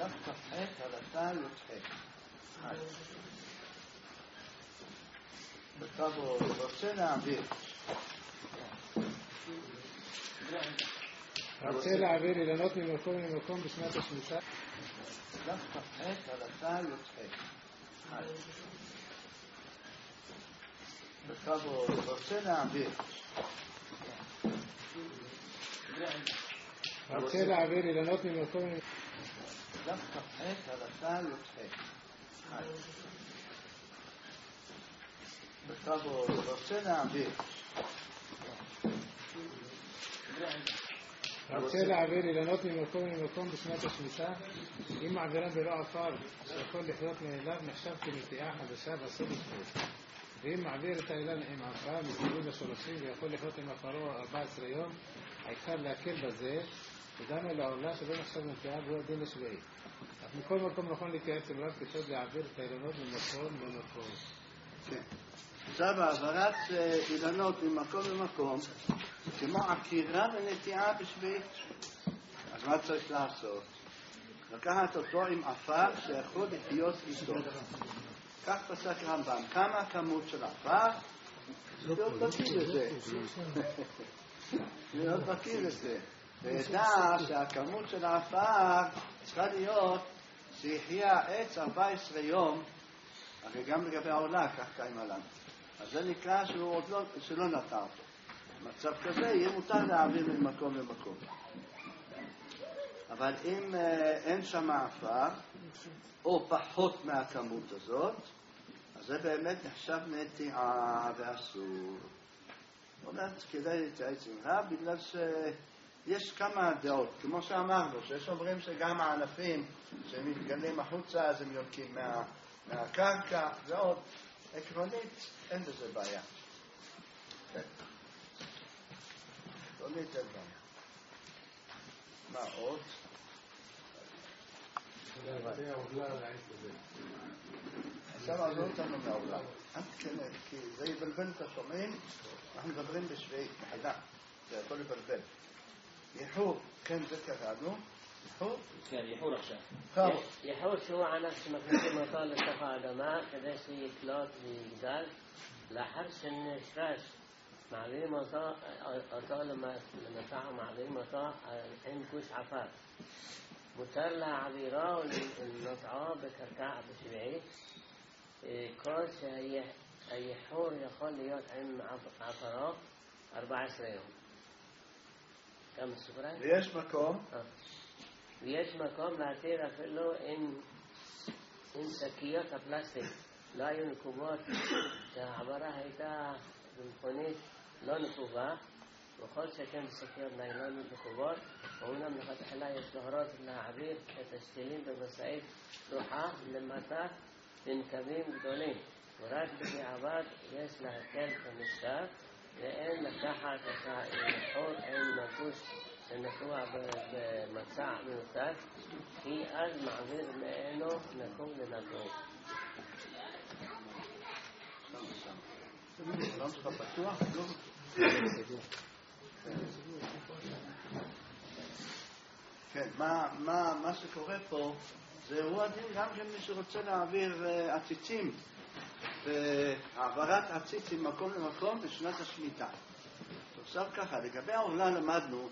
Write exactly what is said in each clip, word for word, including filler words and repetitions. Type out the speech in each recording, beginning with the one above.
דף כ"ח הלכה י"ח. עכשיו הוא רוצה להעביר. רוצה להעביר אילנות ממקום למקום בשנת השמיטה. דף כ"ח הלכה י"ח. עכשיו הוא רוצה להעביר. רוצה להעביר אילנות ממקום למקום. דף כ"ח הלכה י"ח. עכשיו הוא רוצה להעביר. רוצה להעביר אילנות ממקום למקום בשנת השמיטה. אם מעבירם בלא עפר שיכול לחיות מאליו נחשב כנטיעה חדשה בסוד השמיטה. ואם מעביר את האילן עם עפר מסביב לשורשים ויכול לחיות עם עפרו ארבע עשרה יום, העיקר להקל בזה וגם אל העולה שלא נחשב נטיעה והוא הדין השביעי. אך מכל מקום נכון להתייעץ עם רב כיצד להעביר את האילנות ממקום למקום. עכשיו העברת אילנות ממקום למקום כמו עקירה ונטיעה בשביעית. אז מה צריך לעשות? לקחת אותו עם עפר שיכול לחיות איתו. כך פסק רמב"ם. כמה הכמות של עפר? להיות בקיא לזה. להיות בקיא לזה. וידע שהכמות של העפר צריכה להיות שיחיה עץ ארבע עשרה יום, הרי גם לגבי העולה כך קיים עליו. אז זה נקרא שהוא עוד לא, שלא נטע אותו. במצב כזה יהיה מותר להעביר ממקום למקום. אבל אם אה, אין שם עפר, או פחות מהכמות הזאת, אז זה באמת נחשב נטיעה ואסור. זאת אומרת, כדאי להתייעץ עם רב, בגלל שיש כמה דעות. כמו שאמרנו, שיש אומרים שגם הענפים שהם מתגלים החוצה, אז הם יונקים מה, מהקרקע, ועוד. עקרונית, אין בזה בעיה. עקרונית אין בעיה. מה עוד? עכשיו עזור אותנו מהעולם. כי זה יבלבל את השומעים, אנחנו מדברים בשביעית, מחדה. זה יכול לבלבל. יחור, כן, זה קראנו. יחור? כן, יחור עכשיו. חור. יחור שהוא ענף שמכניסים אותו לתוך האדמה כדי שיקלוט ויגדל. לאחר שנשרש, מעבירים אותו, אותו למטע ומעבירים אותו עם גוש עפר. מותר להעבירו ולנטעו בקרקע בשביעית, כל שהיחור יכול להיות עם עפרו ארבע עשרה יום. כמה ספרה? ויש מקום? ויש מקום להתיר אפילו עם, עם שקיות הפלסטיק. לא היו נקובות, שהעברה הייתה במכונית לא נקובה, וכל שכן שקיות ניילון נקובות, ואומנם לכתחילה יש להורות להעביר את השתילים במשאית פתוחה למטה בנקבים גדולים, ורק בדיעבד יש להקל במשקל, ואין לקחת את היחור עם נגוש שנטוע במצע מנותק, כי אז מעביר מעינו נקום לנקום. לא שלך פתוח? כן, מה שקורה פה זה אירוע דין גם כן מי שרוצה להעביר עציצים והעברת עציץ ממקום למקום בשנת השמיטה. עכשיו ככה, לגבי העולה למדנו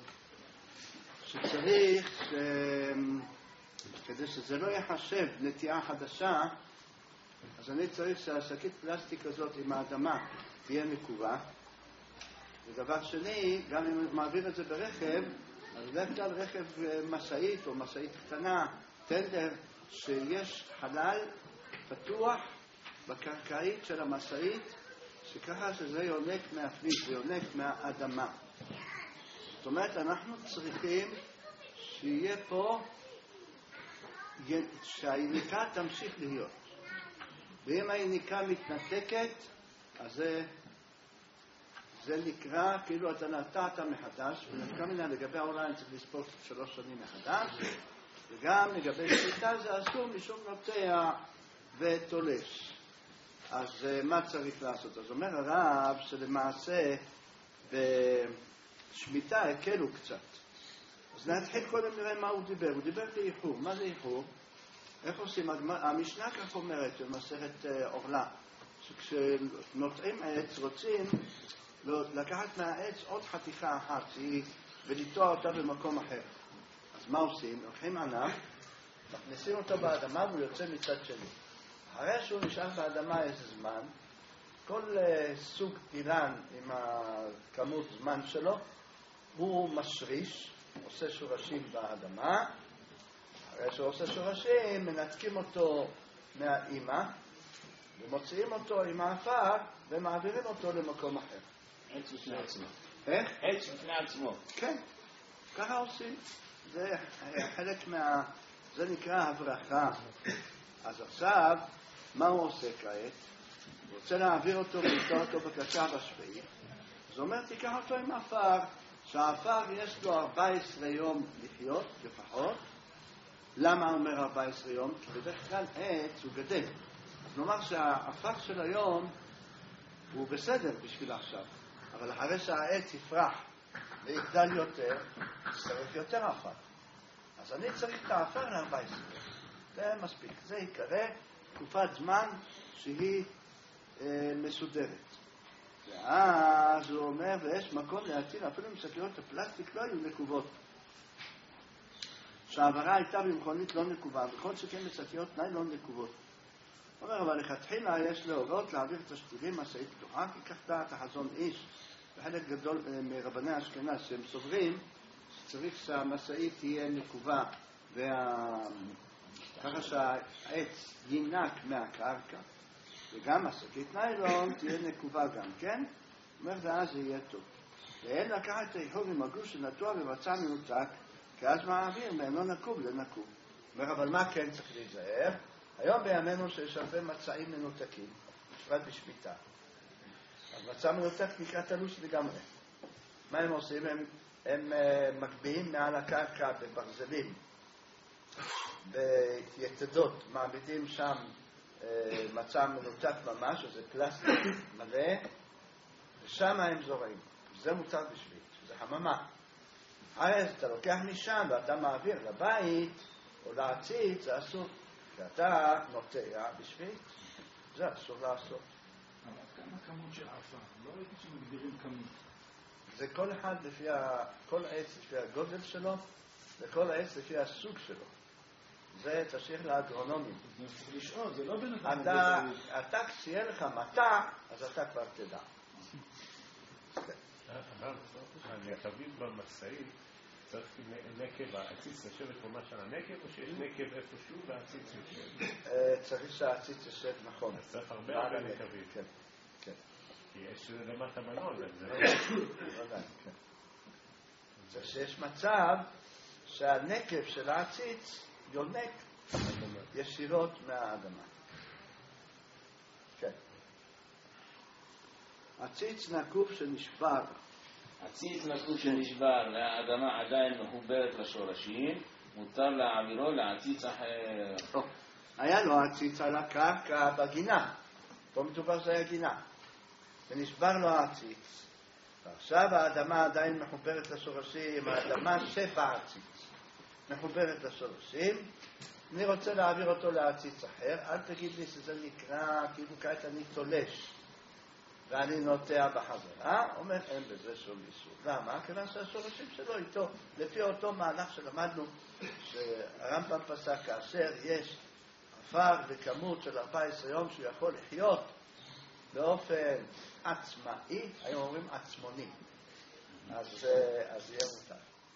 שצריך כדי שזה לא יחשב נטיעה חדשה, אז אני צריך שהשקית פלסטיק הזאת עם האדמה תהיה נקובה. ודבר שני, גם אם מעביר את זה ברכב, אז בדרך כלל רכב משאית או משאית קטנה, טנדר, שיש חלל פתוח בקרקעית של המשאית, שככה שזה יונק מהפליט ויונק מהאדמה. זאת אומרת, אנחנו צריכים שיהיה פה, שהיניקה תמשיך להיות. ואם היניקה מתנתקת, אז זה, זה נקרא כאילו אתה נטעת מחדש, ונקרא מנה לגבי העולה אני צריך לספור שלוש שנים מחדש, וגם לגבי שמיטה זה אסור משום נוטע ותולש. אז מה צריך לעשות? אז אומר הרב שלמעשה בשמיטה הקלו קצת. אז נתחיל קודם נראה מה הוא דיבר. הוא דיבר באיחור. מה זה איחור? איך עושים? המשנה כך אומרת במסכת עורלה, שכשנוטעים עץ רוצים לקחת מהעץ עוד חתיכה אחת ולטוע אותה במקום אחר. אז מה עושים? לוקחים ענף, מכניסים אותו באדמה והוא יוצא מצד שני. אחרי שהוא נשאר באדמה איזה זמן, כל סוג אילן עם הכמות זמן שלו, הוא משריש, עושה שורשים באדמה. אחרי שהוא עושה שורשים, מנתקים אותו מהאימא, ומוציאים אותו עם האפר, ומעבירים אותו למקום אחר. עץ בפני עצמו. איך? עץ בפני עצמו. כן, ככה עושים. זה חלק מה... זה נקרא הברכה. אז עכשיו, מה הוא עושה כעת? הוא רוצה להעביר אותו ולטוע אותו בקשה בשביעי. אז הוא אומר, תיקח אותו עם האפר, שהאפר יש לו ארבע עשרה יום לחיות, לפחות. למה הוא אומר ארבע עשרה יום? כי בדרך כלל עץ הוא גדל. אז נאמר שהאפר של היום הוא בסדר בשביל עכשיו. אבל אחרי שהעץ יפרח ויגדל יותר, צריך יותר אפר. אז אני צריך את האפר ל-ארבע עשרה. זה מספיק. זה יקרא תקופת זמן שהיא אה, מסודרת. ואז הוא אומר, ויש מקום להציל, אפילו אם שקיות הפלסטיק לא היו נקובות. שהעברה הייתה במכונית לא נקובה, וכל שכן בשקיות ניילון נקובות. הוא אומר, אבל לכתחילה יש להורות להעביר את השתילים משאית פתוחה, כי כך דעת החזון איש, וחלק גדול מרבני אשכנז שהם סוברים, שצריך שהמשאית תהיה נקובה, וה... ככה שהעץ ינק מהקרקע, וגם השקית ניילון תהיה נקובה גם, כן? הוא אומר, ואז זה יהיה טוב. ואין לקחת את האיחור עם הגוש שנטוע ומצא מנותק, כי אז מעביר מאינו נקוב לנקוב. הוא אומר, אבל מה כן צריך להיזהר? היום בימינו שיש הרבה מצעים מנותקים, בפרט בשמיטה. אז מצע מנותק נקרא תלוש לגמרי. מה הם עושים? הם, הם uh, מקביעים מעל הקרקע בברזלים, ביתדות, מעמידים שם uh, מצע מנותק ממש, שזה פלסטיק מלא, ושם הם זורעים. זה מותר בשביל, זה חממה. אז אתה לוקח משם ואתה מעביר לבית או להציץ, זה אסור. כי אתה נוטע בשביל, זה אסור לעשות. אבל כמה כמות של עפה? לא ראיתי שמגדירים כמות. זה כל אחד לפי, ה... כל עץ לפי הגודל שלו, וכל עץ לפי הסוג שלו. זה תשאיר לאגרונומים. זה צריך לשאול, זה לא בן אדם. אתה, אתה כשיהיה לך מטע, אז אתה כבר תדע. הנקבים במשאית, צריך נקב, העציץ לשבת ממש על הנקב, או שיש נקב איפשהו והעציץ יושב? צריך שהעציץ יושב נכון. אז צריך הרבה הרבה נקבים. כן, כן. כי יש למטה בנון, זה לא... ודאי, כן. זה שיש מצב שהנקב של העציץ יונק ישירות מהאדמה. כן. עציץ נקוב שנשבר. עציץ נקוב שנשבר והאדמה עדיין מחוברת לשורשים, מותר להעבירו לעציץ אחר. לא. היה לו עציץ על הקרקע בגינה. פה מדובר זה היה גינה. ונשבר לו העציץ. ועכשיו האדמה עדיין מחוברת לשורשים, האדמה שבעציץ מחוברת לשורשים. אני רוצה להעביר אותו לעציץ אחר. אל תגיד לי שזה נקרא, כאילו כעת אני תולש. ואני נוטע בחזרה, אומר, אין בזה שום איסור. למה? כיוון שהשורשים שלו איתו, לפי אותו מהלך שלמדנו, שהרמב"ם פסק, כאשר יש עפר וכמות של ארבע עשרה יום שהוא יכול לחיות באופן עצמאי, היום אומרים עצמוני, אז, אז יהיה מותר.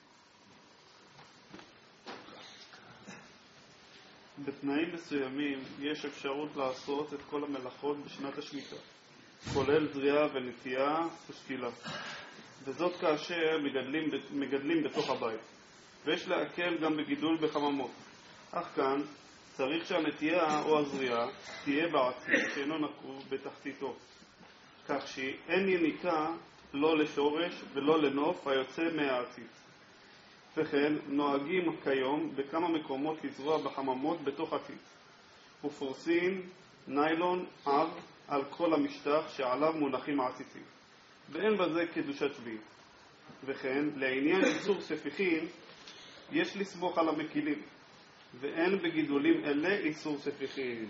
בתנאים מסוימים יש אפשרות לעשות את כל המלאכות בשנת השמיטה, כולל זריעה ונטייה ושתילה, וזאת כאשר מגדלים, מגדלים בתוך הבית, ויש להקל גם בגידול בחממות. אך כאן צריך שהנטייה או הזריעה תהיה בעציץ שאינו נקוב בתחתיתו, כך שאין יניקה לא לשורש ולא לנוף היוצא מהעציץ. וכן נוהגים כיום בכמה מקומות לזרוע בחממות בתוך עציץ, ופורסים ניילון עב על כל המשטח שעליו מונחים העציצים, ואין בזה קדושת שביעית. וכן לעניין איסור ספיחים יש לסמוך על המקילים, ואין בגידולים אלה איסור ספיחים.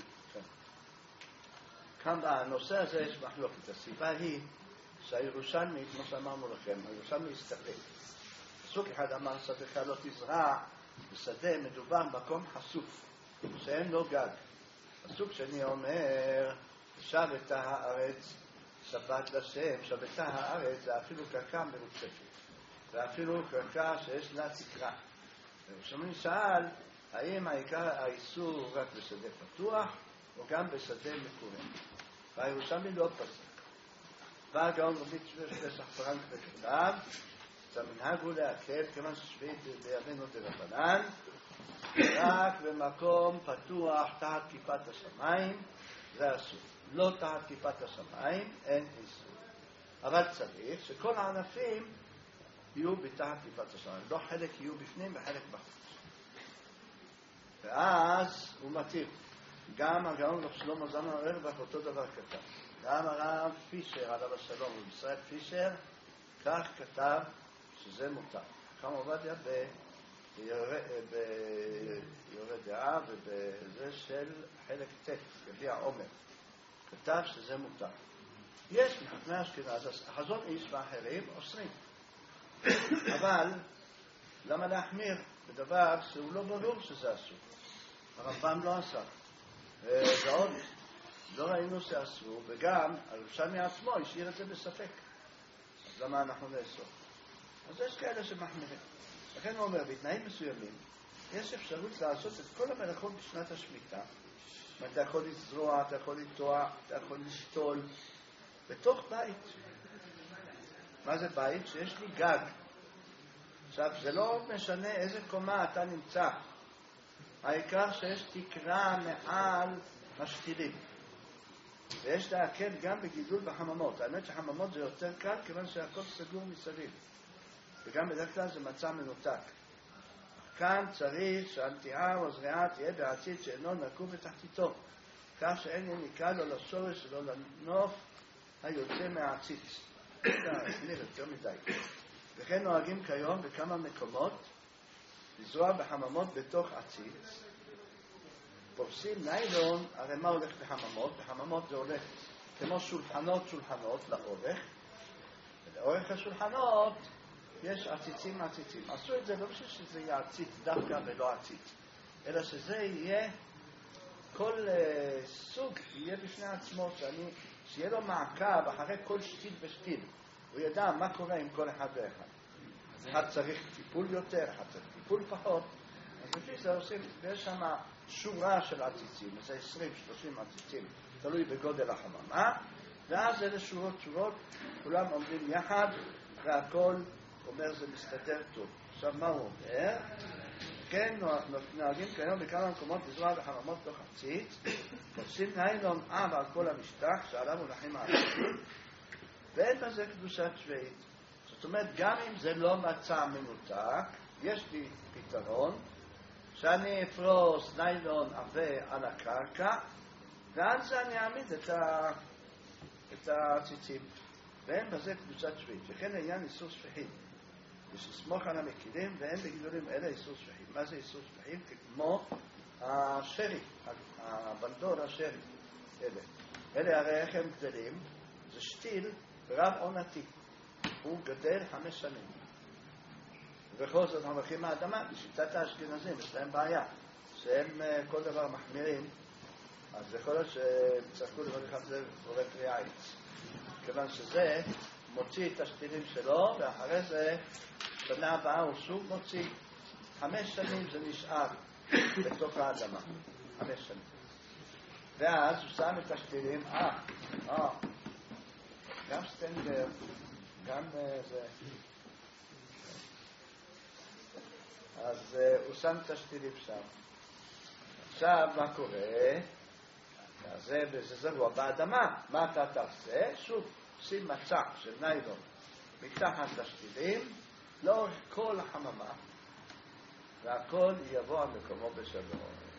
כאן בנושא הזה יש מחלוקת. הסיבה היא שהירושלמי, כמו שאמרנו לכם, הירושלמי הסתפק. פסוק אחד אמר, שדך לא תזרע, בשדה מדובר מקום חשוף, שאין לו גג. פסוק שני אומר, שבתה הארץ, שבת לשם, שבתה הארץ זה אפילו קרקע מרוצפת, ואפילו קרקע שיש לה תקרה. הירושלמי שאל, האם העיקר האיסור רק בשדה פתוח, או גם בשדה מקורן? והירושלמי לא פסק. בא הגאון רבי צבי פסח פרנק וכתב, שהמנהג הוא להקל, כיוון ששביעית בימינו דרבנן, רק במקום פתוח תחת כיפת השמיים, זה אסור. לא תחת כיפת השמיים, אין איסור. אבל צריך שכל הענפים יהיו בתחת כיפת השמיים. לא חלק יהיו בפנים וחלק בחוץ. ואז הוא מתיר. גם הגאון רב שלמה זלמן אוירבך אותו דבר כתב. גם הרב פישר עליו השלום, ובישראל פישר, כך כתב שזה מותר. חכם עובדיה ביורה דעה ובזה של חלק ט' יביע עומר, כתב שזה מותר. יש מחכמי אשכנז, החזון איש ואחרים אוסרים. אבל למה להחמיר בדבר שהוא לא ברור שזה אסור? הרמב"ם לא עשה. ועוד לא ראינו שאסור, וגם הירושלמי עצמו השאיר את זה בספק. אז למה אנחנו נאסור? אז יש כאלה שמחמירים. לכן הוא אומר, בתנאים מסוימים, יש אפשרות לעשות את כל המלאכות בשנת השמיטה. אתה יכול לזרוע, אתה יכול לטוע, אתה יכול לשתול, בתוך בית. מה זה בית? שיש לי גג. עכשיו, זה לא משנה איזה קומה אתה נמצא. העיקר שיש תקרה מעל השתילים. ויש להקל גם בגידול בחממות. האמת שחממות זה יותר קל, כיוון שהכל סגור מסביב. וגם בדרך כלל זה מצע מנותק. כאן צריך שהנטיעה או זריעה תהיה בעציץ שאינו נקוב בתחתיתו, כך שאין יניקה לו לשורש ולא לנוף היוצא מהעציץ. זה נראה יותר מדי. וכן נוהגים כיום בכמה מקומות לזרוע בחממות בתוך עציץ. פורסים ניילון, הרי מה הולך בחממות? בחממות זה הולך כמו שולחנות שולחנות לאורך, ולאורך השולחנות יש עציצים עציצים. עשו את זה לא בשביל שזה יהיה עציץ דווקא ולא עציץ, אלא שזה יהיה, כל uh, סוג יהיה בפני עצמו, שאני, שיהיה לו מעקב אחרי כל שתיל ושתיל. הוא ידע מה קורה עם כל אחד ואחד. אחד צריך טיפול יותר, אחד צריך טיפול פחות. אז לפי זה עושים, ויש שם שורה של עציצים, זה עשרים שלושים עציצים, תלוי בגודל החממה, ואז אלה שורות שורות, כולם עומדים יחד, והכל אומר זה מסתדר טוב. עכשיו מה הוא אומר? כן, נוהגים כיום בכמה מקומות לזרוע בחממות תוך עציץ, עושים ניילון עב על כל המשטח שעליו מונחים העציצים, ואין בזה קדושת שביעית. זאת אומרת, גם אם זה לא מצע מנותק, יש לי פתרון, שאני אפרוס ניילון עבה על הקרקע, ועל זה אני אעמיד את, ה... את הציצים. ואין בזה קדושת שביעית. וכן העניין איסור שפיחים. יש לסמוך על המקילים, ואין בגידולים אלה איסור שפיחים. מה זה איסור שפיחים? כמו השרי, הבנדור השרי. אלה. אלה הרי איך הם גדלים? זה שתיל רב עונתי. הוא גדל חמש שנים. ובכל זאת אנחנו הולכים מהאדמה, בשיטת האשכנזים, יש להם בעיה, שהם כל דבר מחמירים, אז יכול להיות שצריכו לברך על זה עורק ריעץ. כיוון שזה מוציא את השתילים שלו, ואחרי זה, שנה הבאה הוא שוב מוציא. חמש שנים זה נשאר בתוך האדמה. חמש שנים. ואז הוא שם את השתילים, אה, אה, גם סטנגר, גם זה... אז uh, הוא שם את השתילים שם. עכשיו מה קורה? זה, זה זרוע באדמה. מה אתה תעשה? שוב, שים מצע של ניילון מתחת לשתילים לאורך כל החממה, והכל יבוא על מקומו בשלום.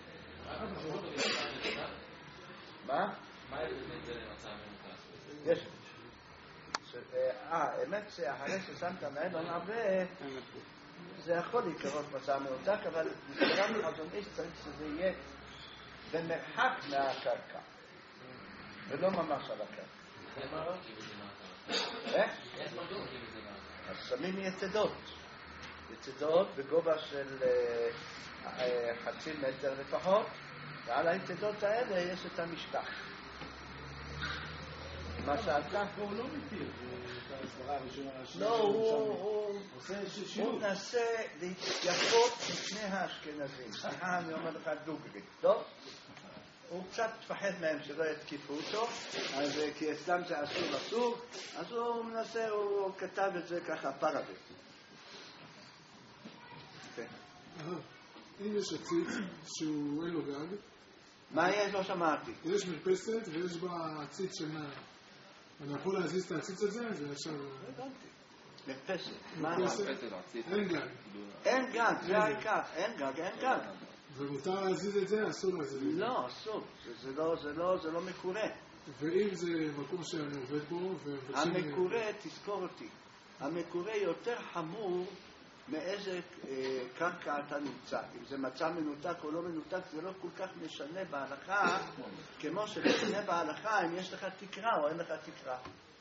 מה? מה יש זה למצע מנותק? יש. אה, האמת שאחרי ששמת ניילון עבה, זה יכול להיקרות מצב מנותק, אבל בסבירה מחזון איש צריך שזה יהיה במרחק מהקרקע, ולא ממש על הקרקע. איך מרגישים את זה מהקרקע? איך? איך מרגישים את זה מהקרקע? אז שמים יתדות. יתדות בגובה של חצי מטר לפחות, ועל היתדות האלה יש את המשטח. מה שאלת? הוא לא מתיר את ההסברה הראשונה. לא, הוא עושה שילוב. הוא מנסה להתייפות לפני האשכנזים. סליחה, אני אומר לך דוגרי, טוב? הוא קצת מפחד מהם שלא יתקיפו אותו, אז כי אצלם זה אסור אסור, אז הוא מנסה, הוא כתב את זה ככה פרווה. אם יש עציץ שהוא אין לו גג, מה יש? לא שמעתי. יש מרפסת ויש בה עציץ של נער. אני יכול להזיז את העציץ הזה? זה ישר... מרפסת. מרפסת? אין גג. אין גג, זה העיקר. אין גג, אין גג. ומותר להזיז את זה? אסור להזיז את זה. לא, אסור. זה לא, זה לא, זה לא מקורה. ואם זה מקום שאני עובד בו... המקורה, תזכור אותי, המקורה יותר חמור מאיזה אה, קרקע אתה נמצא. אם זה מצב מנותק או לא מנותק, זה לא כל כך משנה בהלכה, כמו שמשנה בהלכה אם יש לך תקרה או אין לך תקרה.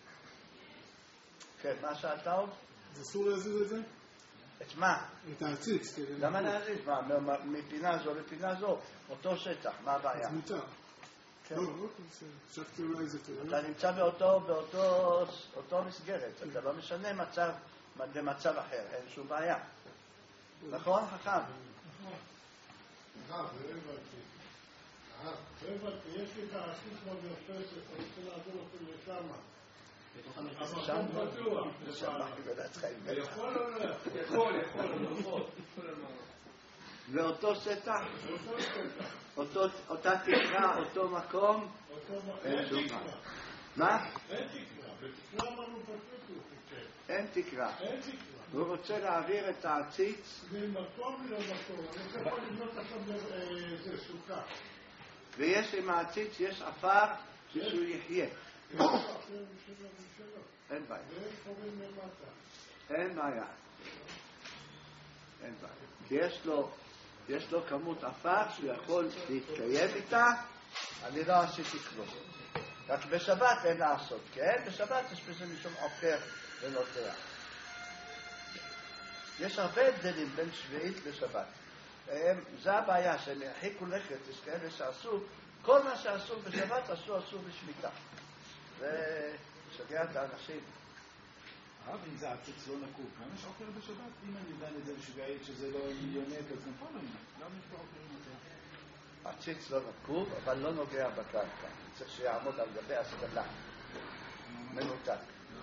כן, מה שאלת עוד? זה אסור להזיז את זה? את מה? את העציץ. למה להזיז? מה, מפינה זו לפינה זו? אותו שטח, מה הבעיה? אז מותר. כן. לא, לא, חשבתי אולי זה טוב. אתה נמצא באותו, באותו, אותו מסגרת, אתה לא משנה מצב, במצב אחר, אין שום בעיה. נכון, חכם? נכון. הרב, זה הבנתי. הרב, זה הבנתי, יש לי את העציץ במרפסת, אני רוצה לעזור אותו לשמה. שם פתוח. יכול או לא יכול? יכול, יכול. ואותו שטח? אותו שטח. אותה תקרה, אותו מקום? אין שום בעיה. מה? אין תקרה, בתקרה אמרנו פשוט הוא תקרה. אין תקרה. אין תקרה. הוא רוצה להעביר את העציץ. ממקום למקום, אני יכול לבנות עכשיו איזה סוכה. ויש עם העציץ, יש עפר שהוא יחיה. אין בעיה. אין בעיה. אין בעיה. כי יש לו, יש לו כמות עפר שהוא יכול להתקיים איתה, אני לא עשיתי כלום. רק בשבת אין לעשות, כן? בשבת יש בזה משום עוקר ונוטע. יש הרבה הבדלים בין שביעית לשבת. זה הבעיה, שהם הרחיקו לכת, יש כאלה שעשו, כל מה שעשו בשבת עשו עשו בשמיטה. זה משגע את האנשים. הרב, אם זה עציץ לא נקוב, כמה יש עוקר בשבת? אם אני דן את זה בשביעית שזה לא מיליונט, אז גם פה לא יהיה. למה יש פה עוקרים יותר? עציץ לא נקוב, אבל לא נוגע בקרקע. צריך שיעמוד על גבי הסקלה. מנותק.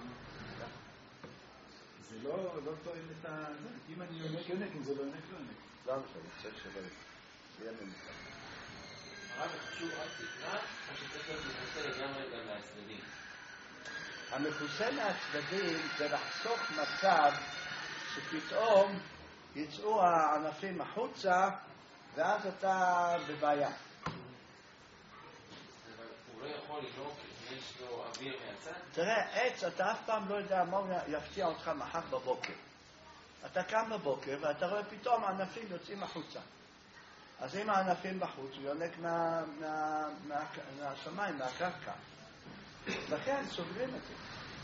זה לא תואם את ה... אם אני יונק, יונק, אם זה לא יונק, לא יונק. לא משנה, צריך שלא יהיה מנותק. הרב, חשוב רק תקרה, או שצריך להיות מכוסה לגמרי גם מהצדדים? המכוסה מהצדדים זה לחסוך מצב שפתאום יצאו הענפים החוצה, ואז אתה בבעיה. אבל הוא לא יכול לנוק אם יש לו אוויר מהצד? תראה, עץ, אתה אף פעם לא יודע מה יפתיע אותך מחר בבוקר. אתה קם בבוקר ואתה רואה פתאום הענפים יוצאים החוצה. אז אם הענפים בחוץ, הוא יונק מה, מה, מה, מהשמיים, מהקרקע. לכן סוגרים את זה.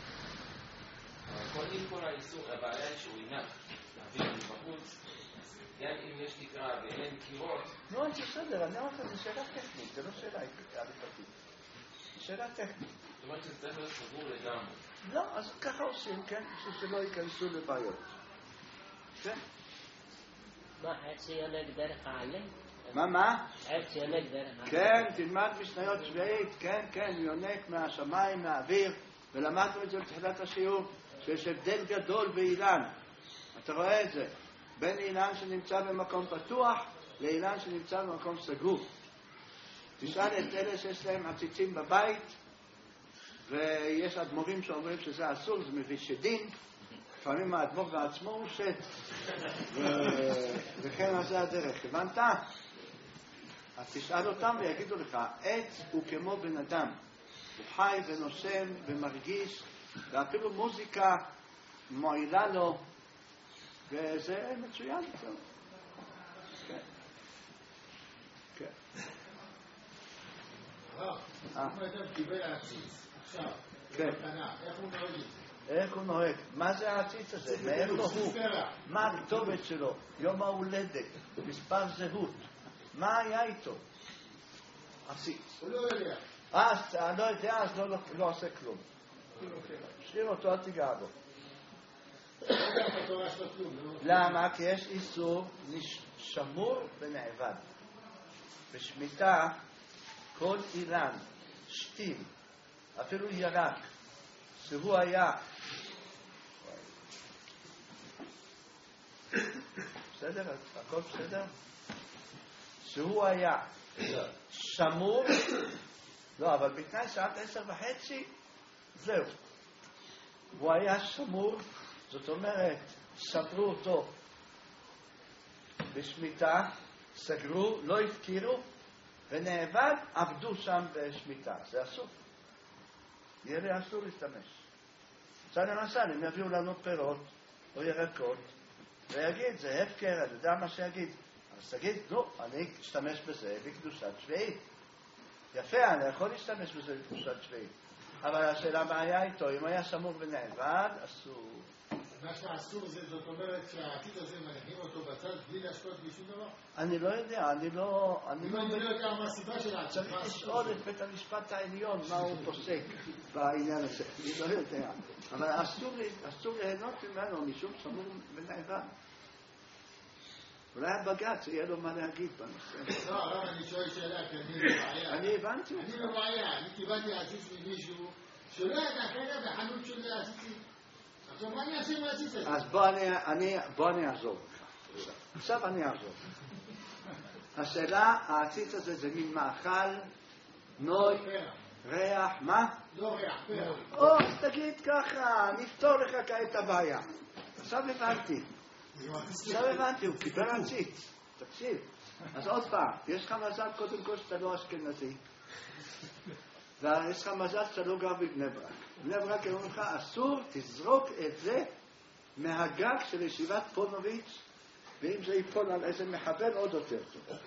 כל עם כל האיסור, הבעיה היא שהוא ינק, להביא את זה בחוץ, גם אם יש תקרה ואין קירות. לא, זה בסדר, אני אומר לך, זו שאלה טכנית, זה לא שאלה הלכתית. זו שאלה טכנית. זאת אומרת שזה צריך להיות סגור לגמרי. לא, אז ככה עושים, כן, בשביל שלא ייכנסו לבעיות. כן? מה, עץ יונק דרך העלה? מה, מה? עץ יונק דרך העלה. כן, תלמד משניות שביעית, כן, כן, יונק מהשמיים, מהאוויר, ולמדנו את זה בתחילת השיעור, שיש הבדל גדול באילן. אתה רואה את זה? בין אילן שנמצא במקום פתוח, לאילן שנמצא במקום סגור. תשאל את אלה שיש להם עציצים בבית, ויש אדמו"רים שאומרים שזה אסור, זה מביא שדים, לפעמים האדמו"ר בעצמו הוא שד. וכן, אז זה הדרך. הבנת? אז תשאל אותם ויגידו לך, עץ הוא כמו בן אדם. הוא חי ונושם ומרגיש, ואפילו מוזיקה מועילה לו, וזה מצוין. כן. כן. הרב, אם אדם קיבל העציץ עכשיו, במתנה, איך הוא נוהג את זה? איך הוא נוהג? מה זה העציץ הזה? מאיפה הוא? מה הכתובת שלו? יום ההולדת, מספר זהות. מה היה איתו? עציץ. הוא לא יודע. אז, אני לא יודע, אז לא עושה כלום. שאיר אותו, אל תיגע בו. למה? כי יש איסור שמור ונאבד. בשמיטה כל אילן, שתים, אפילו ירק, שהוא היה בסדר? הכל בסדר? שהוא היה שמור, לא, אבל בתנאי שעת עשר וחצי זהו, הוא היה שמור, זאת אומרת סגרו אותו בשמיטה, סגרו, לא הפקירו ונאבד, עבדו שם בשמיטה, זה אסור, יהיה לי אסור להשתמש. עכשיו למשל, אם יביאו לנו פירות או ירקות ויגיד, זה הפקר, אני יודע מה שיגיד, אז תגיד, לא, אני אשתמש בזה בקדושת שביעית. יפה, אני יכול להשתמש בזה בקדושת שביעית, אבל השאלה מה היה איתו, אם היה שמור ונאבד, אסור. מה שאסור זה, זאת אומרת שהעתיד הזה מניחים אותו בצד בלי להשקות בשום דבר? אני לא יודע, אני לא... אם אני לא יודע מה הסיבה של העתיד. צריך לשאול את בית המשפט העליון מה הוא פוסק בעניין הזה, אני לא יודע. אבל אסור ליהנות ממנו משום שמור ונאבד. אולי הבג"ץ יהיה לו מה להגיד בנושא. לא, הרב, אני שואל שאלה, כי אני בבעיה. אני הבנתי. אני בבעיה, אני קיבלתי עציץ ממישהו שלא ידע כרגע בחנות של העציצים. עכשיו, מה אני אעשה מהעציץ הזה? אז בוא אני אעזור לך. עכשיו אני אעזור. השאלה, העציץ הזה זה מין מאכל, נוי, ריח, מה? לא ריח, פרח. או, אז תגיד ככה, נפתור לך כעת הבעיה. עכשיו הבנתי. עכשיו הבנתי, הוא קיבל עציץ. תקשיב. אז עוד פעם, יש לך מזל קודם כל שאתה לא אשכנזי. ויש לך מזל שאתה לא גר בבני ברק. בני ברק יאמרו לך, אסור, תזרוק את זה מהגג של ישיבת פונוביץ', ואם זה ייפול על איזה מחבל עוד יותר טוב.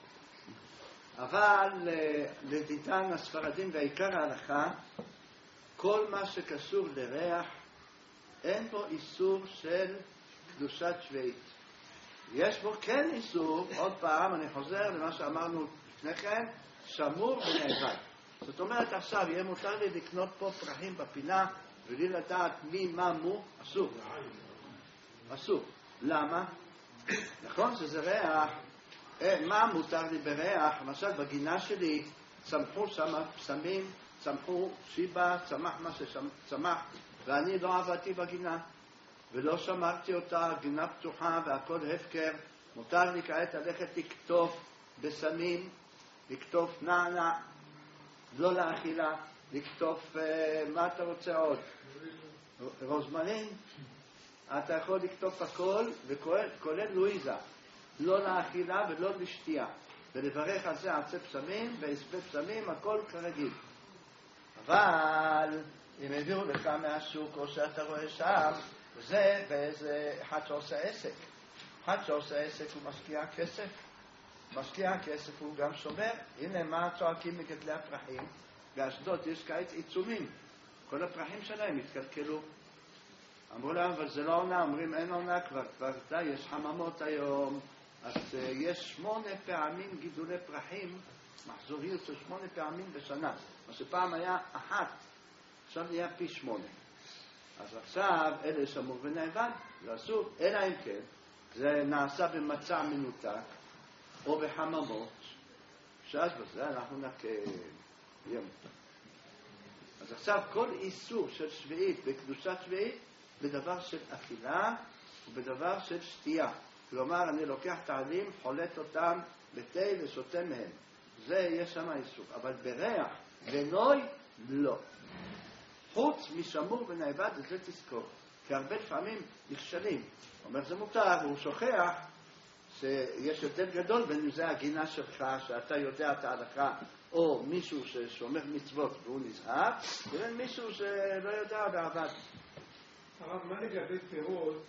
אבל לדידן הספרדים והעיקר ההלכה, כל מה שקשור לריח, אין בו איסור של קדושת שביעית. יש בו כן איסור, עוד פעם, אני חוזר למה שאמרנו לפני כן, שמור ונאבד. זאת אומרת, עכשיו יהיה מותר לי לקנות פה פרחים בפינה, בלי לדעת מי, מה, מו, אסור. אסור. למה? נכון שזה ריח, מה מותר לי בריח? למשל, בגינה שלי צמחו שם פסמים, צמחו שיבה, צמח מה שצמח, ואני לא עבדתי בגינה, ולא שמרתי אותה, גינה פתוחה והכל הפקר. מותר לי כעת ללכת לקטוף בסמים, לקטוף נענע, לא לאכילה, לקטוף, מה אתה רוצה עוד? רוזמרין? אתה יכול לקטוף הכל, וכולל לואיזה, לא לאכילה ולא לשתייה, ולברך על זה עצי פסמים ועשבי פסמים, הכל כרגיל. אבל אם הביאו לך מהשוק או שאתה רואה שם, זה באיזה אחד שעושה עסק. אחד שעושה עסק הוא משקיע כסף, משקיע כסף הוא גם שומר. הנה מה צועקים מגדלי הפרחים, באשדוד יש כעת עיצומים, כל הפרחים שלהם התקלקלו. אמרו להם, אבל זה לא עונה, אומרים אין עונה כבר, כבר די, יש חממות היום, אז uh, יש שמונה פעמים גידולי פרחים, מחזוריות של שמונה פעמים בשנה, מה שפעם היה אחת, עכשיו נהיה פי שמונה. אז עכשיו אלה שמור ונאבד, זה אסור, אלא אם כן, זה נעשה במצע מנותק, או בחממות, שאז בזה אנחנו נקה יום. אז עכשיו כל איסור של שביעית בקדושת שביעית, בדבר של אכילה ובדבר של שתייה. כלומר, אני לוקח תעלים, חולט אותם בתה ושותה מהם. זה יש שם איסור. אבל בריח ונוי, לא. חוץ משמור ונאבד, את זה תזכור. כי הרבה לפעמים נכשלים. אומר, זה מותר, הוא שוכח שיש יותר גדול בין זה הגינה שלך, שאתה יודע את ההלכה, או מישהו ששומר מצוות והוא נזהר, ובין מישהו שלא יודע ועבד. הרב, מה לגבי פירות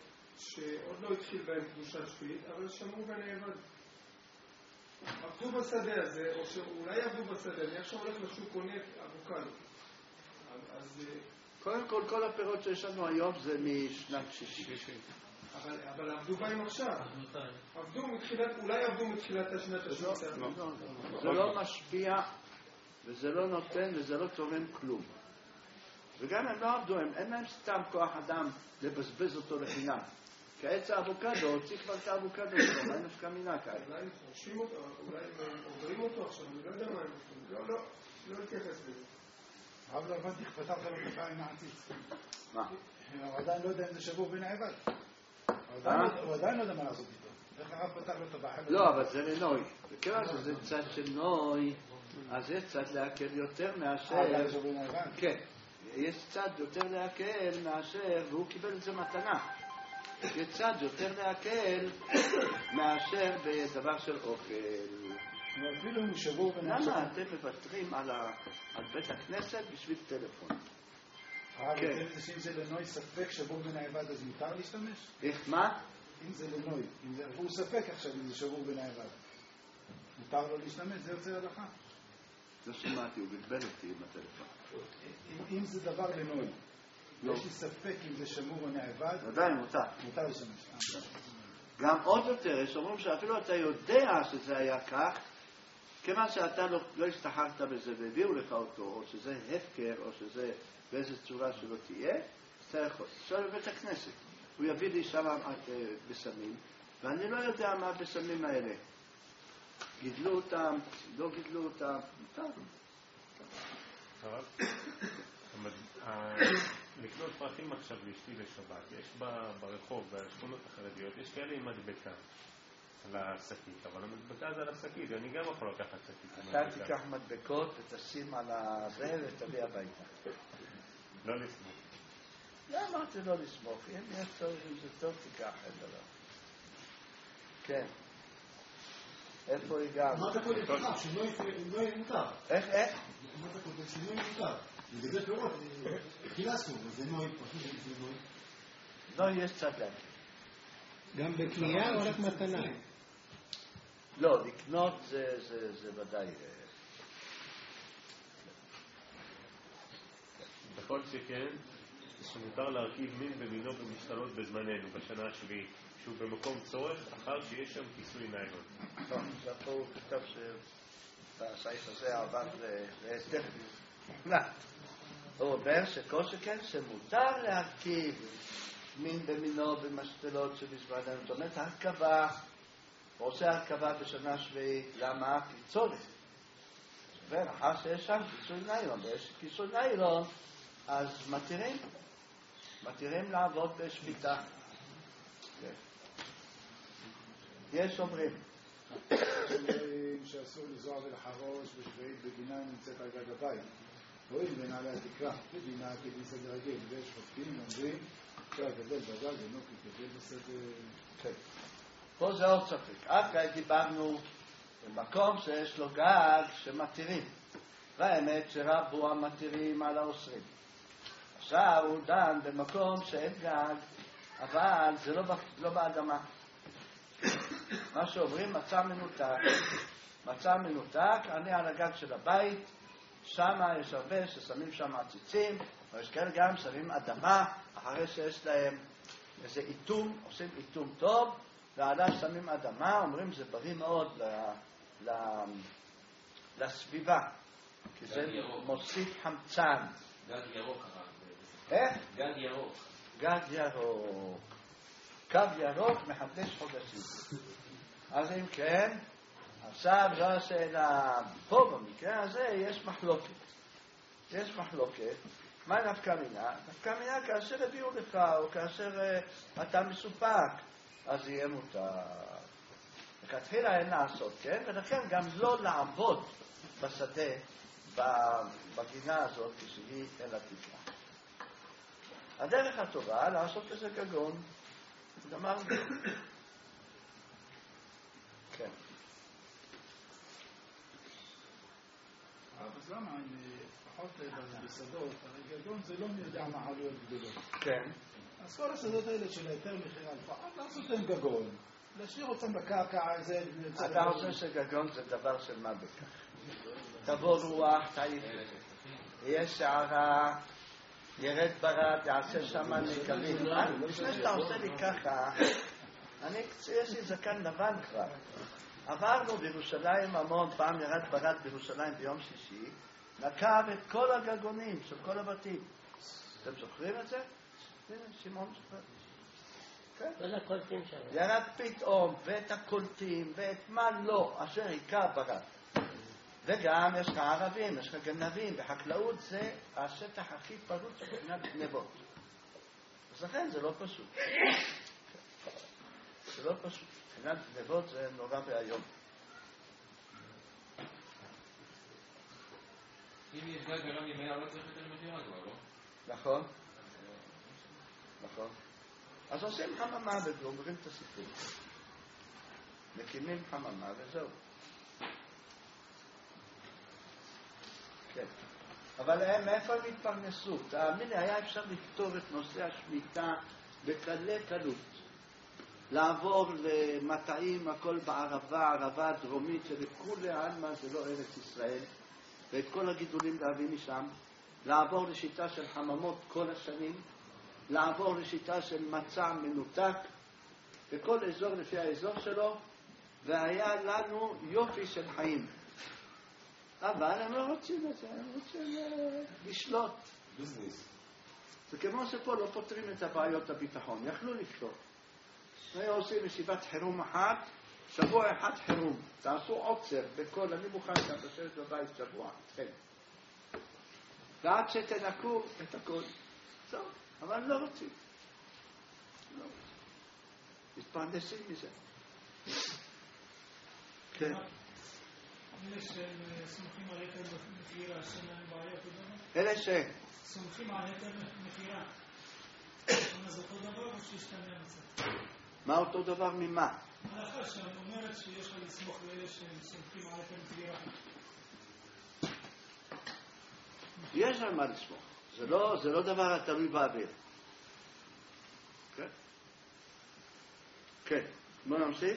שעוד לא התחיל בהם קדושת שביעית, אבל שמרו ונאבד. עבדו בשדה הזה, או שאולי עבדו בשדה, אני עכשיו הולך לשוק קונה אבוקדו. אז... קודם כל, כל הפירות שיש לנו היום זה משנת שישי. אבל, אבל עבדו בהם עכשיו. עבדו מתחילת, אולי עבדו מתחילת השנת השמיטה. זה לא משפיע, וזה לא נותן, וזה לא תורם כלום. וגם הם לא עבדו, הם, אין להם סתם כוח אדם לבזבז אותו לחינם. כעץ האבוקדו, הוציא כבר את האבוקדו שלו, מה נפקא מינה כאלה? אולי הם חורשים אותו, אולי הם עוברים אותו עכשיו, אני לא יודע מה הם עושים. לא, לא, לא התייחס לזה. הרב לא הבנתי, פתח לו ככה עם העציץ. מה? הוא עדיין לא יודע אם זה שבור בין העבד. הוא עדיין לא יודע מה לעשות איתו. איך הרב פתח לו את הבחר? לא, אבל זה לנוי. וכיוון שזה צד של נוי, אז יש צד להקל יותר מאשר... אה, זה בין העבד? כן. יש צד יותר להקל מאשר, והוא קיבל את זה מתנה. יש צד יותר להקל מאשר בדבר של אוכל. אפילו אם הוא שבור בין העבד. למה אתם מוותרים על בית הכנסת בשביל טלפון? הרב, אתם זה שאם זה לנוי ספק שבור בין העבד, אז מותר להשתמש? איך, מה? אם זה לנוי, הוא ספק עכשיו אם זה שבור בין העבד. מותר לו להשתמש, זה יוצא הלכה. לא שמעתי, הוא בלבל אותי עם הטלפון. אם זה דבר לנוי, יש לי ספק אם זה שמור או נעבד, עדיין מותר. מותר לשמש. גם עוד יותר, יש אומרים שאפילו אתה יודע שזה היה כך, כיוון שאתה לא, לא השתחררת בזה והביאו לך אותו, או שזה הפקר, או שזה באיזו צורה שלא תהיה, אתה יכול. עכשיו בבית הכנסת, הוא יביא לי שם בסמים, ואני לא יודע מה בסמים האלה. גידלו אותם, לא גידלו אותם, מותר. לקנות פרחים עכשיו לאשתי לשבת, יש ברחוב, בשכונות החרדיות, יש כאלה עם מדבקה על השקית, אבל המדבקה זה על השקית, אני גם יכול לקחת שקית. אתה תיקח מדבקות ותשים על הזה ותביא הביתה. לא לסמוך. לא אמרתי לא לסמוך, אם יש טוב, אם זה טוב תיקח את זה. כן. איפה הגענו? מה אתה קודם פחם? שלא יהיה מותר. איך, איך? מה אתה קודם? שלא יהיה מותר. לגדל פירות, חילסנו, זה נוי, פשוט זה נוי. לא, יש צד להגיד. גם בקנייה או רק מתנה? לא, לקנות זה, זה, זה ודאי. בכל שכן, שמותר להרכיב מין במינו במשתלות בזמננו, בשנה השביעית, שהוא במקום צורך, אחר שיש שם כיסוי ניילון. טוב, זה פה הוא כתב שבסעיף הזה עבר להסתר. לא. הוא אומר שכל שכן שמותר להרכיב מין במינו במשתלות שבזמננו. זאת אומרת, הרכבה, הוא עושה הרכבה בשנה שביעית, למה? כי צורך. ואחר שיש שם כיסוי ניילון, ויש כיסוי ניילון, אז מתירים, מתירים לעבוד בשביתה. יש אומרים. אומרים שאסור לזוע ולחרוש בשביעית בגינה נמצאת על גג הבית. רואים בין עלי התקרה, בגינה כדי סדר רגיל, ויש חופקים, אומרים שהגדל בגג אינו כגדל בסדר... כן. פה זה עוד ספק. עד כאן דיברנו במקום שיש לו גג שמתירים. והאמת שרבו המתירים על האוסרים. עכשיו הוא דן במקום שאין גג, אבל זה לא, לא באדמה. מה שאומרים מצא מנותק. מצא מנותק, אני על הגג של הבית, שם יש הרבה ששמים שם עציצים, ויש כאלה גם שמים אדמה, אחרי שיש להם איזה איתום, עושים איתום טוב, ועליו שמים אדמה, אומרים זה בריא מאוד ל, ל, לסביבה, כי זה ירוק. מוסיף חמצן. גג ירוק. איך? גג ירוק. גג ירוק. קו ירוק מחדש חודשים. אז אם כן, עכשיו זו השאלה, פה במקרה הזה יש מחלוקת. יש מחלוקת. מה נפקא מינה? נפקא מינה כאשר הביאו לך, או כאשר uh, אתה מסופק, אז יהיה מותר. וכתחילה אין לעשות, כן? ולכן גם לא לעבוד בשדה, בגינה הזאת, כשהיא אל התקרה. הדרך הטובה לעשות לזה כגון, גמרנו. כן. אז למה אני פחות בשדות, הרי גדול זה לא נראה מה עלויות גדולות. כן. אז כל השדות האלה של היתר מכירה לפחות לעשות להם גגון, להשאיר אותם בקרקע איזה... אתה רוצה שגגון זה דבר של מה בכך. תבוא רוח, תעיף את זה. יש שערה, ירד ברד, יעשה שם נקבים. לפני שאתה עושה לי ככה, אני, יש לי זקן לבן כבר. עברנו בירושלים המון, פעם ירד ברד בירושלים ביום שישי, נקב את כל הגגונים של כל הבתים. אתם זוכרים את זה? הנה, שמעון זוכר. כל הקולטים שם. ירד פתאום, ואת הקולטים, ואת מה לא, אשר היכה ברד. וגם יש לך ערבים, יש לך גנבים, וחקלאות זה השטח הכי פרוץ מבחינת גנבות. אז לכן זה לא פשוט. זה לא פשוט. מבחינת גנבות זה נורא והיום. אם יש גג ולא ממילא לא צריך יותר מדירה כבר, לא? נכון. נכון. אז עושים חממה וגומרים את הסיפור. מקימים חממה וזהו. כן. אבל הם, מאיפה הם התפרנסו? תאמין לי, היה אפשר לפתור את נושא השמיטה בקלי קלות. לעבור למטעים, הכל בערבה, הערבה הדרומית, שלכולי עלמא זה לא ארץ ישראל, ואת כל הגידולים להביא משם, לעבור לשיטה של חממות כל השנים, לעבור לשיטה של מצע מנותק, וכל אזור לפי האזור שלו, והיה לנו יופי של חיים. אבל הם לא רוצים את זה, הם רוצים לשלוט. זה כמו שפה לא פותרים את הבעיות הביטחון, יכלו לפתור. היו עושים ישיבת חירום אחת, שבוע אחד חירום. תעשו עוצר בכל, אני מוכן כאן לשבת בבית שבוע, כן. ועד שתנקו את הכל. טוב, אבל לא רוצים. לא רוצים. מתפרנסים מזה. כן. אלה שסומכים על היתר מכירה, שאין להם בעיה אותו דבר? אלה ש... סומכים על היתר מכירה. זה אותו דבר או שישתנה מצב? מה אותו דבר ממה? ההלכה שם אומרת שיש לך לסמוך לאלה שסומכים על היתר מכירה. יש על מה לסמוך. זה לא, זה לא דבר התלוי באוויר. כן? כן. בוא נמשיך.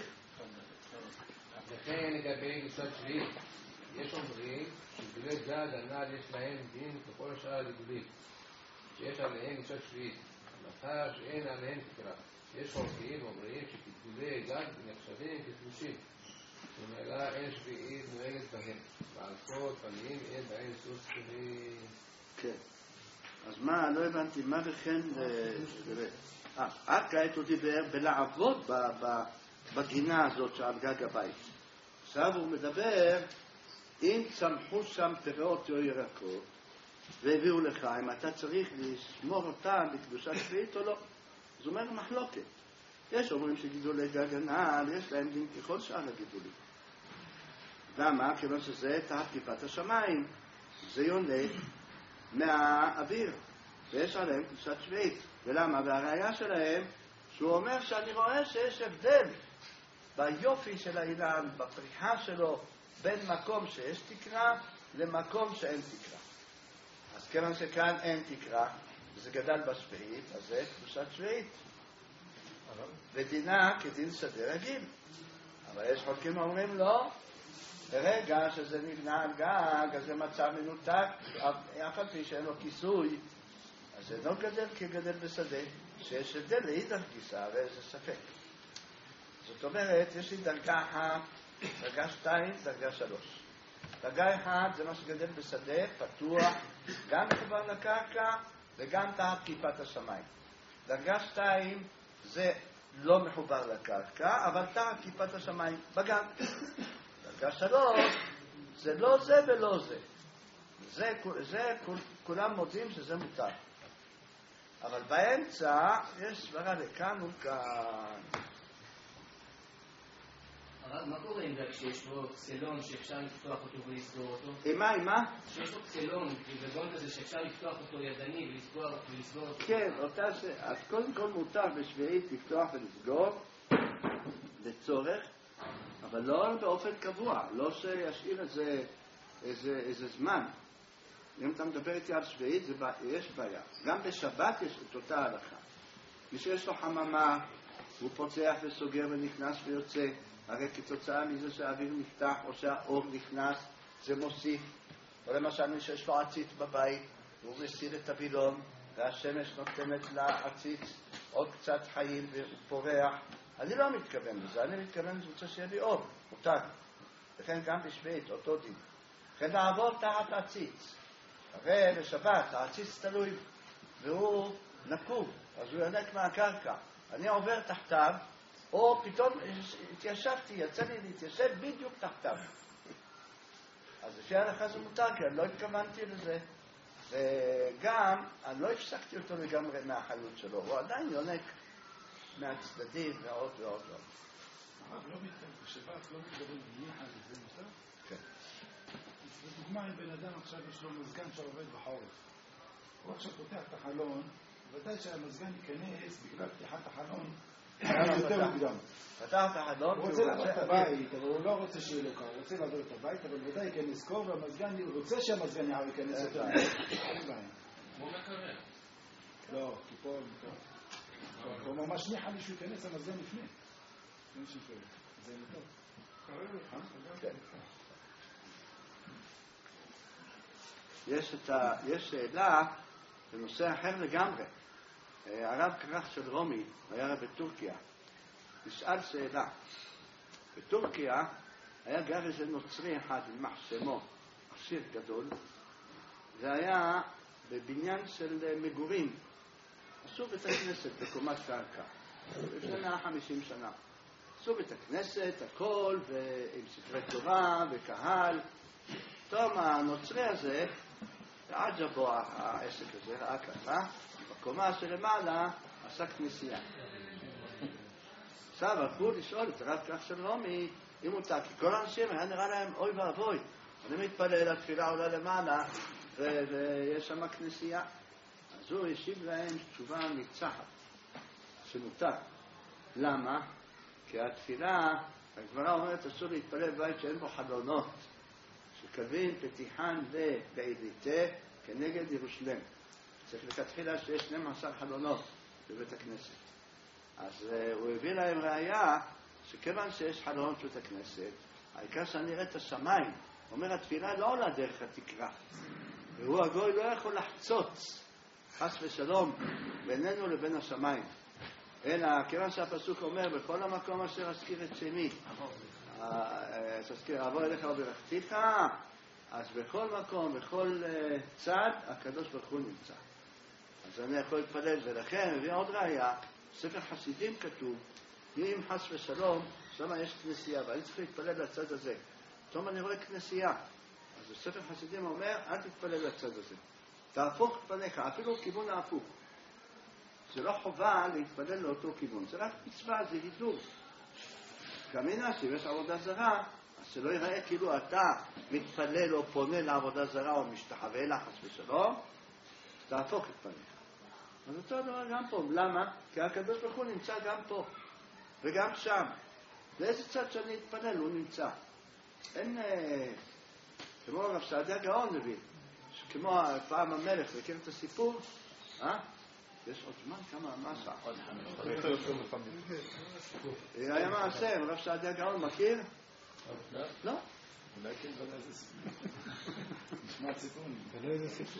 לכן לגבי גיסת שביעית, יש אומרים שגידולי גד הנ"ל יש להם דין ככל שאר הגידולים, שיש עליהם גיסת שביעית, מאחר שאין עליהם תקרה. יש חולקים אומרים שגידולי גד נחשבים כקדושים, וממילא אין שביעית נוהגת בהם, ועל כל פנים אין בהם סוס שביעי. כן. אז מה, לא הבנתי, מה וכן... אה, עד כעת הוא דיבר בלעבוד בגינה הזאת שעל גג הבית. עכשיו הוא מדבר, אם צמחו שם פירות או ירקות והביאו לך, אם אתה צריך לשמור אותם בקדושת שביעית או לא. זאת אומרת מחלוקת. יש אומרים שגידולי גג הנ"ל יש להם דין ככל שאר הגידולים. למה? כיוון שזה תחת כיפת השמיים. זה יונק מהאוויר. ויש עליהם קדושת שביעית. ולמה? והראיה שלהם שהוא אומר שאני רואה שיש הבדל ביופי של האילן, בפריחה שלו, בין מקום שיש תקרה למקום שאין תקרה. אז כיוון שכאן אין תקרה, וזה גדל בשביעית, אז זה קדושת שביעית. ודינה כדין שדה רגיל. אבל יש חולקים אומרים לא, ברגע שזה נבנה על גג, אז זה מצב מנותק, אף על פי שאין לו כיסוי, אז זה לא גדל כגדל בשדה, שיש הבדל לאידך גיסא, ואיזה ספק. זאת אומרת, יש לי דרגה אחת, דרגה שתיים, דרגה שלוש. דרגה אחת זה מה שגדל בשדה, פתוח, גם מחובר לקרקע וגם תחת כיפת השמיים. דרגה שתיים זה לא מחובר לקרקע, אבל תחת כיפת השמיים, בגן. דרגה שלוש זה לא זה ולא זה. זה, זה כולם מודים שזה מותר. אבל באמצע יש סברה לכאן וכאן. אבל מה קורה עם זה כשיש לו קסלון שאפשר לפתוח אותו ולסגור אותו? עם מה, עם מה? שיש לו קסלון, גגון כזה שאפשר לפתוח אותו ידני ולסגור אותו. כן, אותה ש... אז קודם כל מותר בשביעית לפתוח ולסגור לצורך, אבל לא באופן קבוע, לא שישאיר איזה, איזה, איזה זמן. אם אתה מדבר איתי על שביעית, זה, יש בעיה. גם בשבת יש את אותה הלכה. מי שיש לו חממה, הוא פותח וסוגר ונכנס ויוצא, הרי כתוצאה מזה שהאוויר נפתח או שהאור נכנס, זה מוסיף. או למשל מי שיש לו עציץ בבית, הוא מסיר את הווילון, והשמש נותנת לעציץ עוד קצת חיים והוא פורח. אני לא מתכוון לזה, אני מתכוון לזה שיהיה לי אור, מותר. וכן גם בשביעית, אותו דין. וכן לעבור תחת עציץ. הרי בשבת העציץ תלוי והוא נקוב, אז הוא ינק מהקרקע. אני עובר תחתיו, או פתאום התיישבתי, יצא לי להתיישב בדיוק תחתיו. אז לפי ההלכה זה מותר, כי אני לא התכוונתי לזה. וגם, אני לא הפסקתי אותו לגמרי מהחיות שלו, הוא עדיין יונק מהצדדים ועוד ועוד ועוד. הרב, לא מתכוון, בשבת לא מתכוון ניחא לזה מותר? כן. לדוגמה, אם בן אדם עכשיו יש לו מזגן שעובד בחורף, הוא עכשיו פותח את החלון, ודאי שהמזגן ייכנס בגלל פתיחת החלון יותר מוקדם. פתח את החלון, הוא רוצה לעבור את הבית, אבל הוא לא רוצה שיהיה לו קר, הוא רוצה לעבור את הבית, אבל ודאי ייכנס קור, והמזגן, הוא רוצה שהמזגן יער ייכנס יותר מוקדם. אין בעיה. הוא מקווה. לא, כי פה הוא ממש ניחא לי שהוא ייכנס המזגן לפני. זה מותר. יש שאלה בנושא אחר לגמרי. הרב כרך של רומי, היה רב בטורקיה, נשאל שאלה. בטורקיה היה גר איזה נוצרי אחד עם מחשמו, עשיר גדול. זה היה בבניין של מגורים. עשו בית הכנסת בקומת קרקע. לפני מאה וחמישים שנה. עשו בית הכנסת, הכל, ועם ספרי תורה וקהל. פתאום הנוצרי הזה, ועד בו העסק הזה, ראה ככה, בקומה שלמעלה עשה כנסייה. עכשיו הלכו לשאול את הרב כך של רומי, אם מותר, כי כל האנשים היה נראה להם אוי ואבוי. אני מתפלל, התפילה עולה למעלה, ויש שם כנסייה. אז הוא השיב להם תשובה ניצחת, שמותר. למה? כי התפילה, הגמרא אומרת, אסור להתפלל בבית שאין בו חלונות, שכבין פתיחן לבעידיתה כנגד ירושלם. צריך לכתחילה שיש שנים עשר חלונות בבית הכנסת. אז uh, הוא הביא להם ראיה שכיוון שיש חלונות בבית הכנסת, העיקר שאני אראה את השמיים. אומר, התפילה לא עולה דרך התקרה. והוא הגוי לא יכול לחצוץ, חס ושלום, בינינו לבין השמיים. אלא, כיוון שהפסוק אומר, בכל המקום אשר אזכיר את שמי, תזכיר, אבוא אליך וברכתיך, אז בכל מקום, בכל צד, הקדוש ברוך הוא נמצא. אז אני יכול להתפלל, ולכן מביא עוד ראיה, בספר חסידים כתוב, אם חס ושלום, שם יש כנסייה, ואני צריך להתפלל לצד הזה. פתאום אני רואה כנסייה. אז בספר חסידים אומר, אל תתפלל לצד הזה. תהפוך את פניך, אפילו כיוון ההפוך. זה לא חובה להתפלל לאותו כיוון, זה רק מצווה, זה הידור. כמינה שאם יש עבודה זרה, אז שלא ייראה כאילו אתה מתפלל או פונה לעבודה זרה או משתחווה לה חס ושלום, תהפוך את פניך. אז אותו דבר גם פה. למה? כי הקדוש ברוך הוא נמצא גם פה וגם שם. באיזה צד שאני אתפלל הוא נמצא. אין, כמו רב סעדיה גאון מביא, כמו פעם המלך, מכיר את הסיפור? אה? יש עוד זמן? כמה מעשה? עוד חמש. היה מעשה, רב סעדיה גאון מכיר? לא? אולי כן בנה איזה סיפור. נשמע סיפור. בנה איזה סיפור.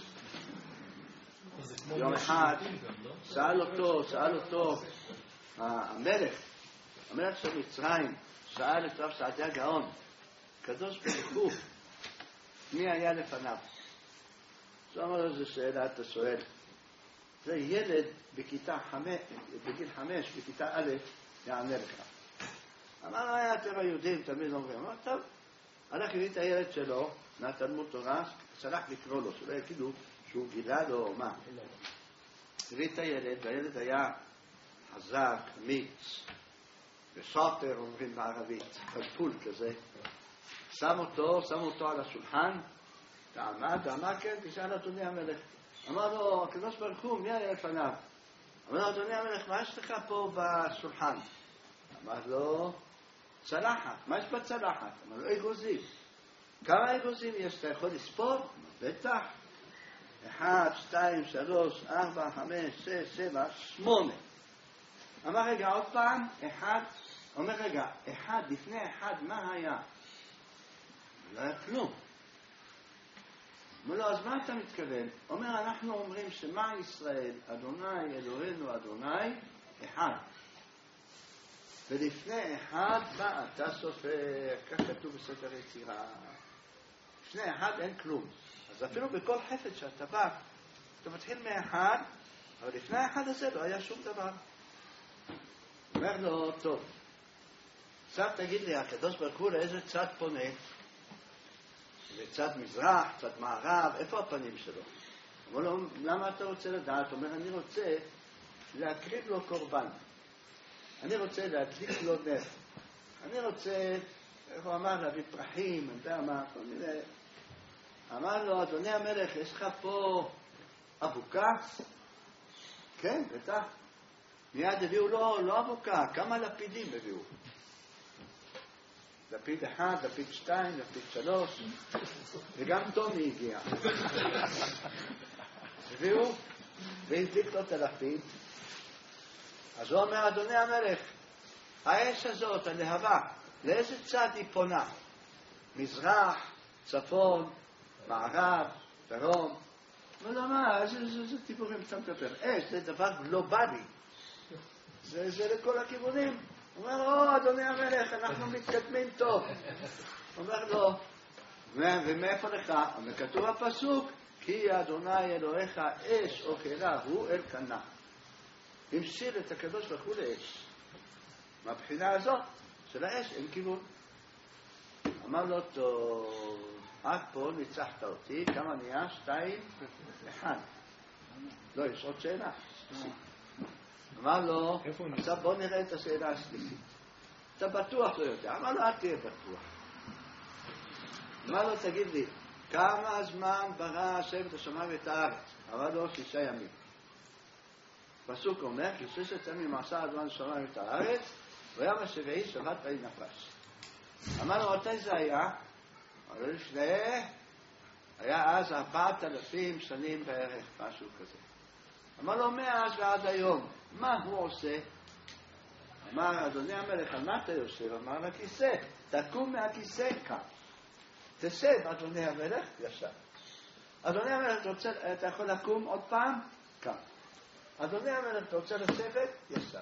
יום אחד שאל אותו, שאל אותו המלך, המלך של מצרים, שאל את רב סעדיה גאון, קדוש ברוך הוא, מי היה לפניו? אז אמר לו, זו שאלה, אתה שואל. זה ילד בכיתה חמש, בגיל חמש, בכיתה א', יענה לך. אמר, היה אתם היהודים, תמיד אומרים, אמר, טוב, הלך הביא את הילד שלו, מהתלמוד תורה, שלח לקרוא לו, שלא יגידו שהוא גילה לו או מה. הביא את הילד, והילד היה חזק, אמיץ, ושאטר, אומרים בערבית, כלפול כזה. שם אותו, שם אותו על השולחן, ועמד, ואמר, כן, תשאל אדוני המלך. אמר לו, הקדוש ברוך הוא, מי היה לפניו? אמר לו, אדוני המלך, מה יש לך פה בשולחן? אמר לו, צלחת. מה יש בצלחת? אמר לו, אגוזים. כמה אגוזים יש? אתה יכול לספור? בטח. אחד, שתיים, שלוש, ארבע, חמש, שש, שבע, שמונה. אמר רגע עוד פעם, אחד, אומר רגע, אחד, לפני אחד, מה היה? לא היה כלום. אומר לו, אז מה אתה מתכוון? אומר, אנחנו אומרים שמה ישראל, אדוני אלוהינו אדוני, אחד. ולפני אחד, מה אתה סופר? כך כתוב בספר יצירה. לפני אחד אין כלום. אז אפילו בכל חפץ שאתה בא, אתה מתחיל מאחד, אבל לפני האחד הזה לא היה שום דבר. אומר לו, טוב, עכשיו תגיד לי, הקדוש ברוך הוא לאיזה צד פונה? לצד מזרח, צד מערב, איפה הפנים שלו? אומר לו, למה אתה רוצה לדעת? אומר, אני רוצה להקריב לו קורבן. אני רוצה להדליק לו נר. אני רוצה, איך הוא אמר, להביא פרחים, אני יודע מה, כל מיני. אמר לו, אדוני המלך, יש לך פה אבוקה? כן, בטח. מיד הביאו לו, לא אבוקה, כמה לפידים הביאו. לפיד אחד, לפיד שתיים, לפיד שלוש, וגם טומי הגיע. הביאו, והדליק לו את הלפיד. אז הוא אומר, אדוני המלך, האש הזאת, הלהבה, לאיזה צד היא פונה? מזרח, צפון, מערב, דרום. לא, לא, מה, איזה דיבורים אתה מדבר? אש, זה דבר גלובלי. זה, זה לכל הכיוונים. הוא אומר, או, אדוני המלך, אנחנו מתקדמים טוב. הוא אומר לו, ומאיפה לך? כתוב הפסוק, כי אדוני אלוהיך אש אוכלה הוא אלקנה. המשיל את הקדוש ברוך הוא לאש. מהבחינה הזאת של האש אין כיוון. אמר לו, טוב, עד פה ניצחת אותי, כמה נהיה? שתיים, אחד. לא, יש עוד שאלה. אמר לו, עכשיו בוא נראה את השאלה השלישית. אתה בטוח לא יודע. אמר לו, אל תהיה בטוח. אמר לו, תגיד לי, כמה זמן ברא השם את השמיים ואת הארץ? אמר לו, שישה ימים. פסוק אומר, כי ששת ימים עשה אדוני השמיים ואת הארץ, ויום השביעי שבת ויהי נפש. אמר לו, מתי זה היה? אמר לו, לפני, היה אז ארבעת אלפים שנים בערך, משהו כזה. אמר לו, מאז ועד היום, מה הוא עושה? אמר, אדוני המלך, על מה אתה יושב? אמר, לכיסא, תקום מהכיסא כאן. תשב, אדוני המלך, ישב. אדוני המלך, אתה, רוצה, אתה יכול לקום עוד פעם? כאן. אדוני המלך, אתה רוצה לשבת? ישב.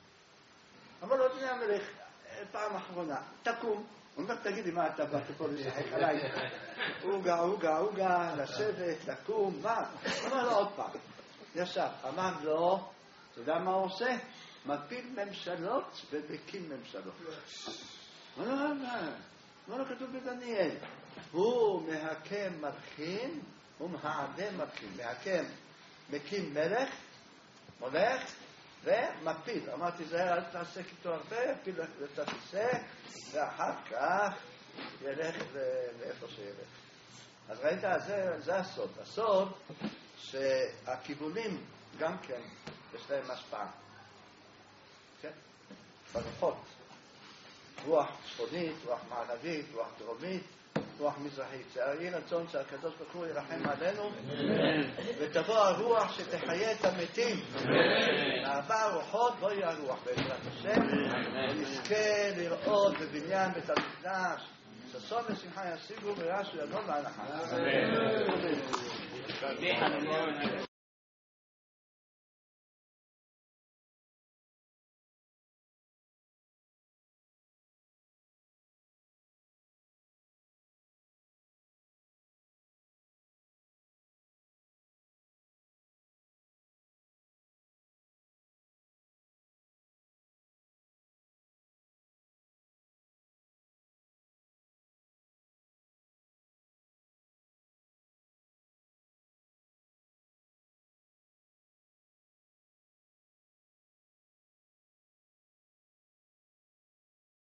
אמר לו, אדוני המלך, פעם אחרונה, תקום. הוא אומר, תגידי, מה אתה בא פה לשחק עליי? אוגה, אוגה, אוגה, לשבת, לקום, מה? אמר לו עוד פעם. ישב. אמר לו, אתה יודע מה הוא עושה? מפיל ממשלות ומקים ממשלות. אמר לו, מה? אמר לו, כתוב בדניאל. הוא מהקם מלכים ומהעדם מלכים. מהקם מקים מלך, מולך, ומפיל. אמרתי, זה אל תעסק איתו הרבה, יפיל את הכיסא, ואחר כך ילך לאיפה שילך. אז ראית, זה, זה הסוד. הסוד שהכיוונים גם כן יש להם השפעה. כן? ברוחות. רוח צפונית, רוח מערבית, רוח דרומית, רוח מזרחית. יהי רצון שהקדוש ברוך הוא ירחם עלינו, ותבוא הרוח שתחיה את המתים. ארבע רוחות בואי הרוח בעזרת השם, ונזכה לראות בבניין בית המקדש, ששון ושמחה ישיגו וירשו ידון והנחה.